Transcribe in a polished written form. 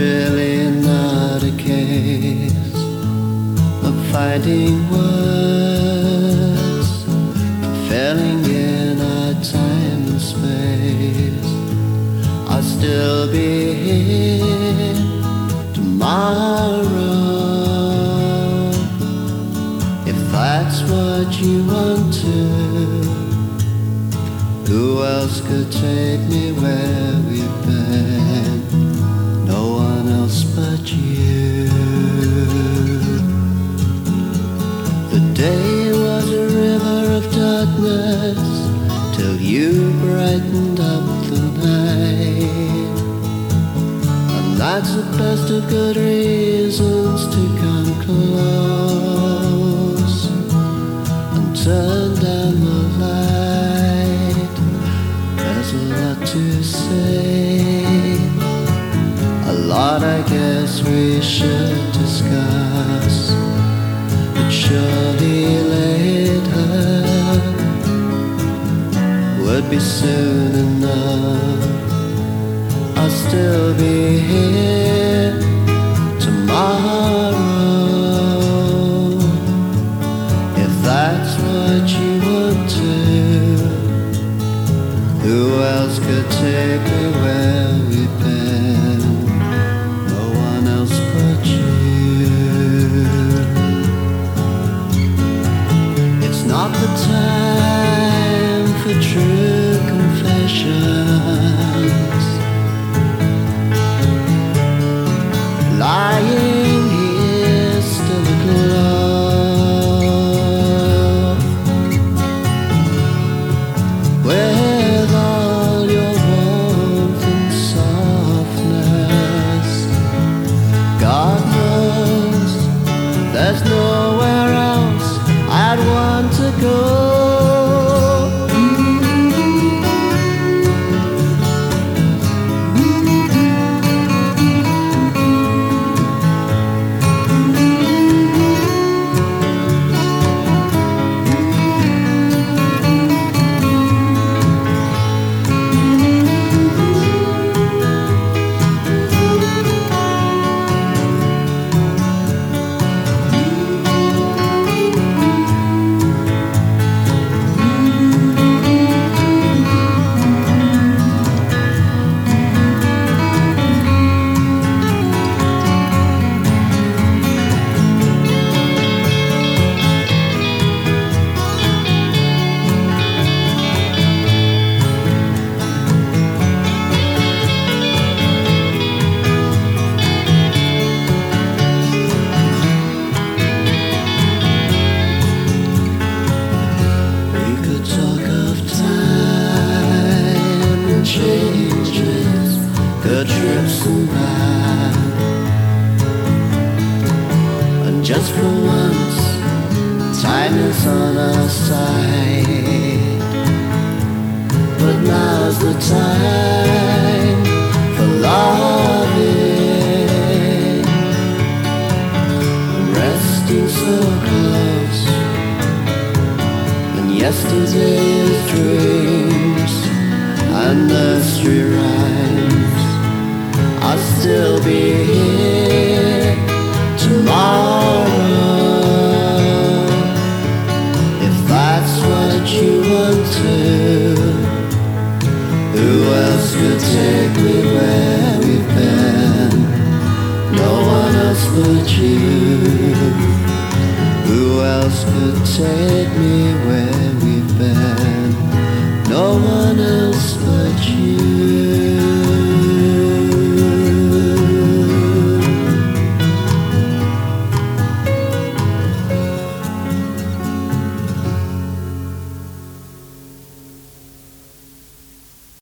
really not a case of finding words, filling in our time and space. I'll still be here tomorrow if that's what you want to. Who else could take me where we've been? No one else but you. The day was a river of darkness till you brightened up the night. And that's the best of good reasons to come close and turn down the light. There's a lot to say, a lot I guess we should discuss, but surely later would be soon enough. I'll still be here tomorrow if that's what you want to. Who else could take me where we've been? No one else but you. It's not the time for true confessions. Lying here still aglow with all your warmth and softness. God knows there's nowhere else I'd want to go. Good trips and bad, and just for once, time is on our side. But now's the time for loving and resting so close. And yesterday's dreams and nursery rhymes, I'll still be here tomorrow if that's what you want to. Who else could take me where we've been? No one else but you. Who else could take me where we've been? No one else but you.